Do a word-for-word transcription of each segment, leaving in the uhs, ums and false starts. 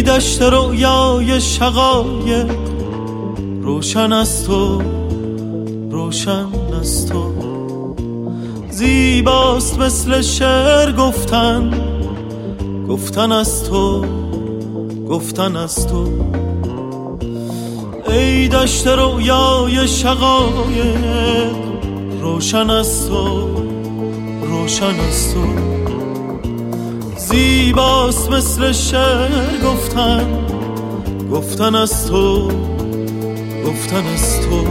ای دشت رویای شقایق، روشن از تو، روشن از تو. زیباست مثل شعر گفتن، گفتن از تو، گفتن از تو. ای دشت رویای شقایق، روشن از تو، روشن از تو. زیباست مثل شعر گفتن، گفتن از تو، گفتن از تو.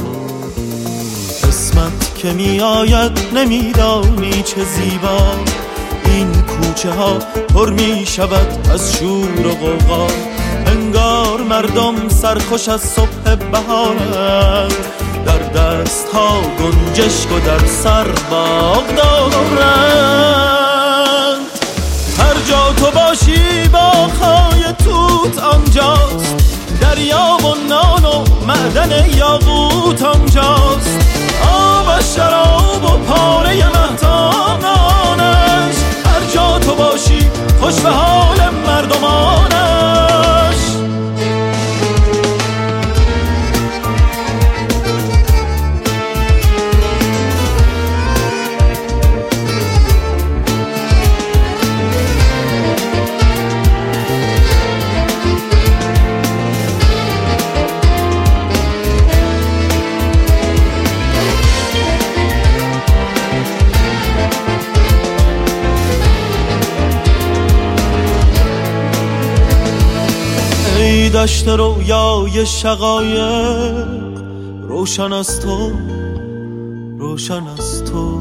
قسمت که می آید نمیدانی چه زیبا، این کوچه ها پر می شود از شور و غوغا. انگار مردم سرخوش از صبح بهارند، در دست ها گنجشک و در سر باغ دارند. هر جا تو باشی باغ‌های توت آنجاست، دریا و نان و معدن یاقوت آنجاست. آب و شراب و پاره مهتانانش، هر جا تو باشی خوش به حال مردمانش. ای دشت رویای شقایق، روشن از تو، روشن از تو.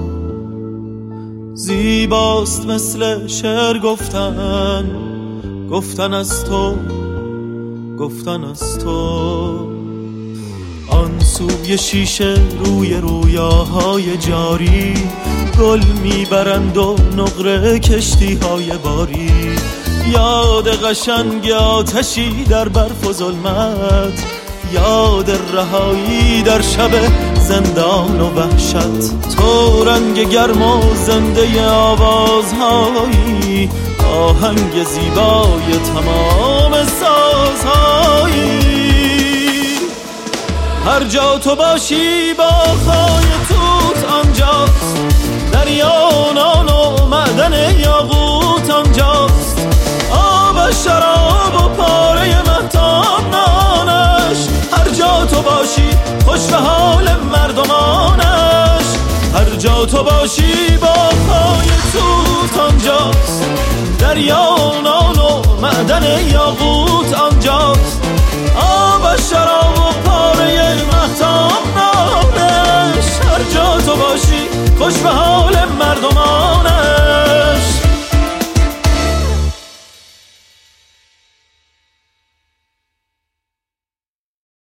زیباست مثل شعر گفتن، گفتن از تو، گفتن از تو. آن سوی شیشه روی رویاهای جاری، گل میبرند و نقره کشتی های باری. یاد قشنگ آتشی در برف و ظلمت، یاد رهایی در شب زندان و وحشت. تو رنگ گرم و زنده آوازهایی، آهنگ زیبای تمام سازهایی. هر جا تو باشی باغ‌های توت آنجاست، دریا و نان و معدن یاقوت آنجاست. آب و شراب و پاره مهتانانش، هر جا تو باشی خوش به حال مردمانش. هر جا تو باشی باغ‌های توت آنجاست، دریا و نان و معدن یاقوت آنجاست. آب و شراب